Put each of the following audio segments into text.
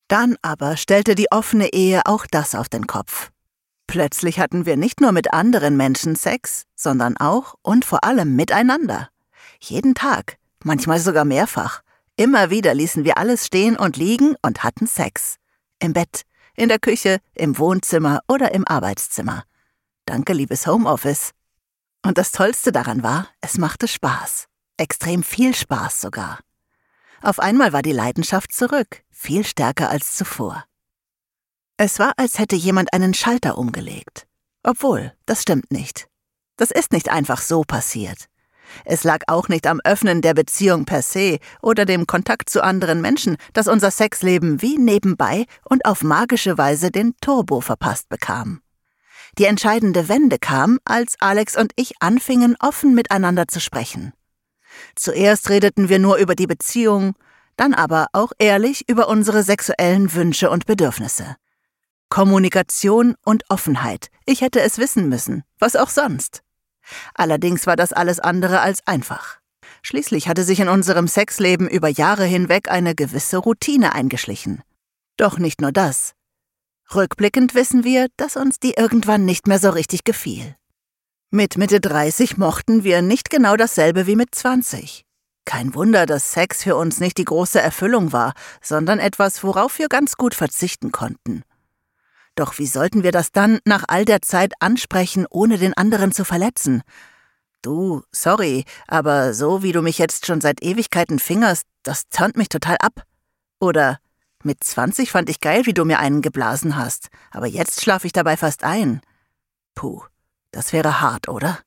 Dann aber stellte die offene Ehe auch das auf den Kopf. Plötzlich hatten wir nicht nur mit anderen Menschen Sex, sondern auch und vor allem miteinander. Jeden Tag, manchmal sogar mehrfach. Immer wieder ließen wir alles stehen und liegen und hatten Sex. Im Bett, in der Küche, im Wohnzimmer oder im Arbeitszimmer. Danke, liebes Homeoffice. Und das Tollste daran war, es machte Spaß. Extrem viel Spaß sogar. Auf einmal war die Leidenschaft zurück, viel stärker als zuvor. Es war, als hätte jemand einen Schalter umgelegt. Obwohl, das stimmt nicht. Das ist nicht einfach so passiert. Es lag auch nicht am Öffnen der Beziehung per se oder dem Kontakt zu anderen Menschen, dass unser Sexleben wie nebenbei und auf magische Weise den Turbo verpasst bekam. Die entscheidende Wende kam, als Alex und ich anfingen, offen miteinander zu sprechen. Zuerst redeten wir nur über die Beziehung, dann aber auch ehrlich über unsere sexuellen Wünsche und Bedürfnisse. Kommunikation und Offenheit, ich hätte es wissen müssen, was auch sonst. Allerdings war das alles andere als einfach. Schließlich hatte sich in unserem Sexleben über Jahre hinweg eine gewisse Routine eingeschlichen. Doch nicht nur das. Rückblickend wissen wir, dass uns die irgendwann nicht mehr so richtig gefiel. Mit Mitte 30 mochten wir nicht genau dasselbe wie mit 20. Kein Wunder, dass Sex für uns nicht die große Erfüllung war, sondern etwas, worauf wir ganz gut verzichten konnten. Doch wie sollten wir das dann nach all der Zeit ansprechen, ohne den anderen zu verletzen? Du, sorry, aber so wie du mich jetzt schon seit Ewigkeiten fingerst, das turnt mich total ab. Oder, mit 20 fand ich geil, wie du mir einen geblasen hast, aber jetzt schlafe ich dabei fast ein. Puh, das wäre hart, oder?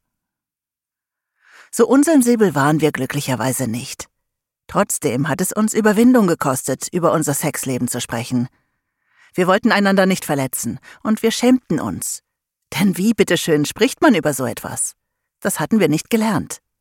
So unsensibel waren wir glücklicherweise nicht. Trotzdem hat es uns Überwindung gekostet, über unser Sexleben zu sprechen. Wir wollten einander nicht verletzen und wir schämten uns. Denn wie, bitteschön, spricht man über so etwas? Das hatten wir nicht gelernt.